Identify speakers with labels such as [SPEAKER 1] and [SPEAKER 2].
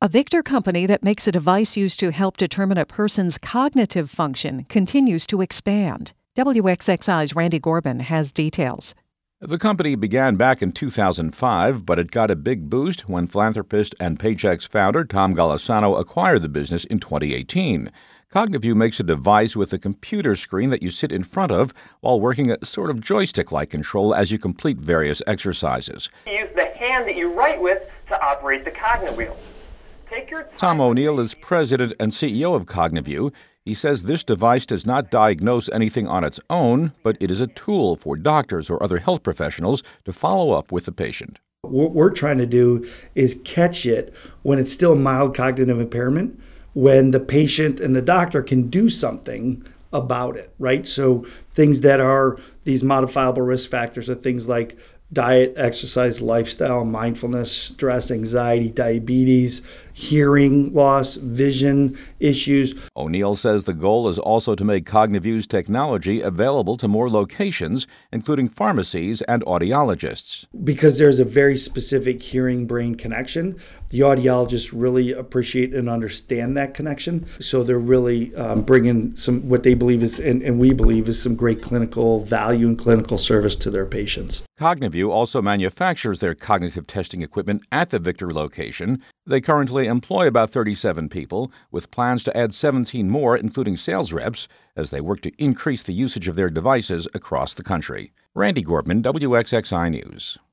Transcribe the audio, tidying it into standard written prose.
[SPEAKER 1] A Victor company that makes a device used to help determine a person's cognitive function continues to expand. WXXI's Randy Gorbin has details.
[SPEAKER 2] The company began back in 2005, but it got a big boost when philanthropist and Paychex founder Tom Golisano acquired the business in 2018. CogniView makes a device with a computer screen that you sit in front of while working a sort of joystick-like control as you complete various exercises.
[SPEAKER 3] Use the hand that you write with to operate the CogniWheel.
[SPEAKER 2] Tom O'Neill is president and CEO of CogniView. He says this device does not diagnose anything on its own, but it is a tool for doctors or other health professionals to follow up with the patient.
[SPEAKER 4] What we're trying to do is catch it when it's still mild cognitive impairment, when the patient and the doctor can do something about it, right? So things that are these modifiable risk factors are things like diet, exercise, lifestyle, mindfulness, stress, anxiety, diabetes, hearing loss, vision issues.
[SPEAKER 2] O'Neill says the goal is also to make CogniView's technology available to more locations, including pharmacies and audiologists.
[SPEAKER 4] Because there's a very specific hearing-brain connection, the audiologists really appreciate and understand that connection. So they're really bringing some, what they believe is, and we believe is some great clinical value and clinical service to their patients.
[SPEAKER 2] CogniView also manufactures their cognitive testing equipment at the Victor location. They currently employ about 37 people, with plans to add 17 more, including sales reps, as they work to increase the usage of their devices across the country. Randy Gorbin, WXXI News.